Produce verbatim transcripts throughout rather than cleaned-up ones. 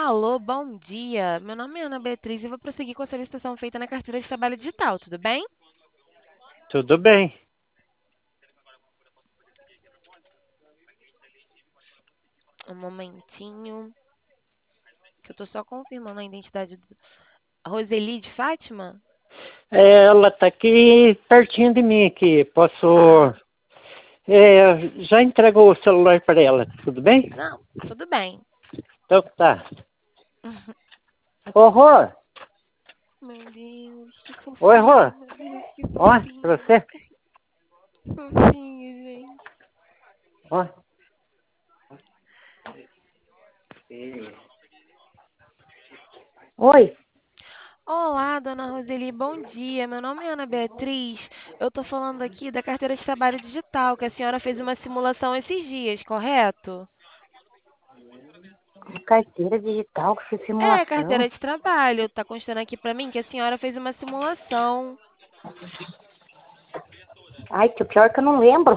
Alô, bom dia. Meu nome é Ana Beatriz e vou prosseguir com a solicitação feita na carteira de trabalho digital, tudo bem? Tudo bem. Um momentinho, que eu tô só confirmando a identidade do... Roseli de Fátima? É, ela tá aqui pertinho de mim aqui. Posso. Ah, É, já entregou o celular para ela, tudo bem? não, tudo bem. Então tá. Ô, Rô! Meu Deus, que Oi, Rô! fofinho, meu Deus, que Ó, pra fofinho. você. Fofinho, gente. Ó. Oi. Olá, dona Roseli, bom dia. Meu nome é Ana Beatriz. Eu tô falando aqui da carteira de trabalho digital, que a senhora fez uma simulação esses dias, correto? Carteira digital com É, simulação. carteira de trabalho. Tá constando aqui pra mim que a senhora fez uma simulação. Ai, que pior que eu não lembro.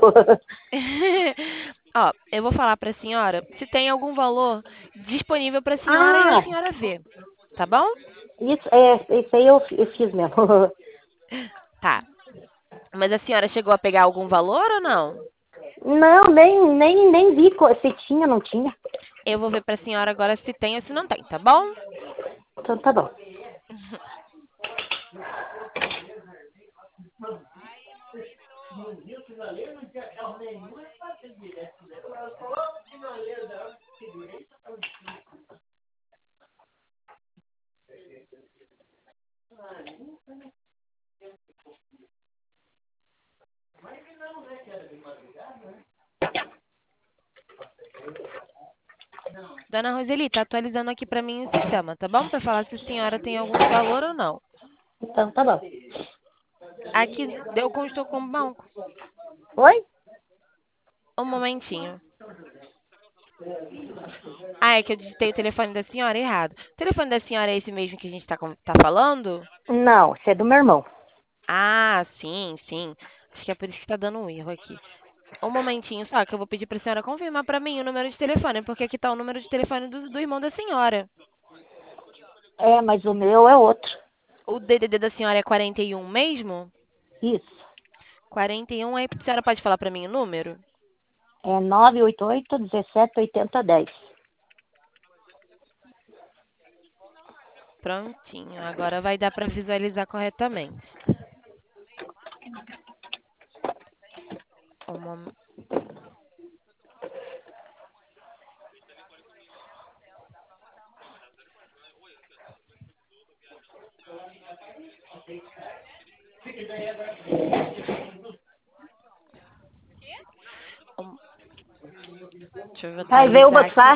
Ó, eu vou falar pra senhora se tem algum valor disponível pra senhora e a Ah, senhora vê. Tá bom? isso, é, isso aí eu, eu fiz mesmo. Tá. Mas a senhora chegou a pegar algum valor ou não? Não, nem, nem, nem vi co- se tinha, não tinha. Eu vou ver pra senhora agora se tem ou se não tem, tá bom? Então tá bom. Dona Roseli, tá atualizando aqui pra mim o sistema, tá bom? Pra falar se a senhora tem algum valor ou não. Então tá bom. Aqui eu constou com o banco. Oi? Um momentinho. Ah, é que eu digitei o telefone da senhora errado. O telefone da senhora é esse mesmo que a gente tá, com- tá falando? Não, isso é do meu irmão. Ah, sim, sim. Acho que é por isso que tá dando um erro aqui. Um momentinho só, que eu vou pedir pra senhora confirmar pra mim o número de telefone, porque aqui tá o número de telefone do, do irmão da senhora. É, mas o meu é outro. O D D D da senhora é quarenta e um mesmo? Isso. quarenta e um, aí a senhora pode falar pra mim o número? É nove oito oito, dezessete, oitenta, dez. Prontinho, agora vai dar pra visualizar corretamente. Um mom- um- Deixa eu Aí veio o atualizar aqui. Botsar.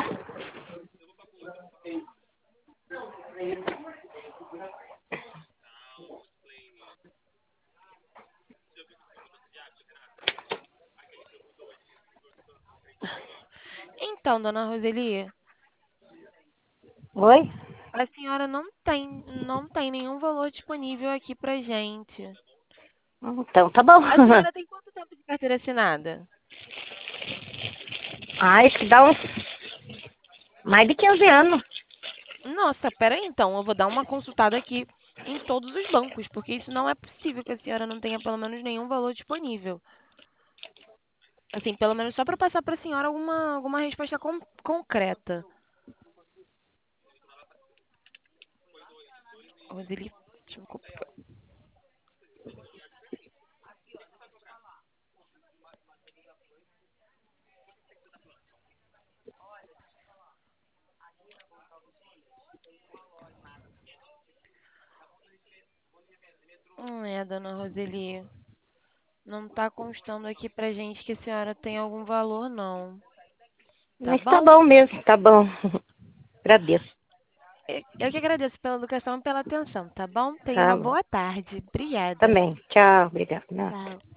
Então, dona Roseli, Oi? a senhora não tem, não tem nenhum valor disponível aqui pra gente. Então tá bom. A senhora tem quanto tempo de carteira assinada? Ah, isso dá uns mais de quinze anos. Nossa, peraí então, eu vou dar uma consultada aqui em todos os bancos, porque isso não é possível que a senhora não tenha pelo menos nenhum valor disponível. Assim, pelo menos só para passar para a senhora alguma, alguma resposta con- concreta. Roseli, deixa eu copiar. Hum, é, dona Roseli, não tá constando aqui pra gente que a senhora tem algum valor, não. Tá Mas tá bom? bom mesmo, tá bom. Agradeço. Eu eu que agradeço pela educação e pela atenção, tá bom? Tenha Tá uma bom. boa tarde. Obrigada. Também. Tchau, obrigada. Tchau.